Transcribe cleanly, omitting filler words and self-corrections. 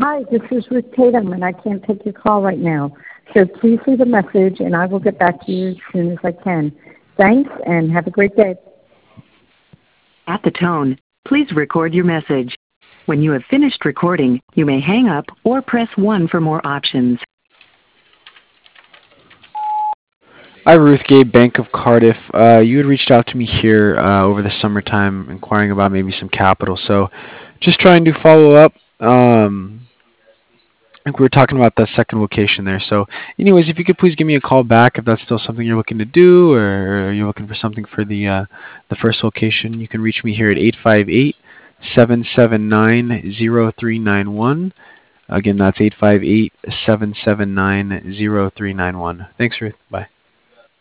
Hi, this is Ruth Tatum, and I can't take your call right now. So please leave a message, and I will get back to you as soon as I can. Thanks, and have a great day. At the tone, please record your message. When you have finished recording, you may hang up or press 1 for more options. Hi, Ruth Gabe, Bank of Cardiff. You had reached out to me here over the summertime inquiring about maybe some capital. So just trying to follow up. I think we were talking about that second location there. So anyways, if you could please give me a call back if that's still something you're looking to do, or you're looking for something for the first location, you can reach me here at 858-779-0391. Again, that's 858-779-0391. Thanks, Ruth. Bye.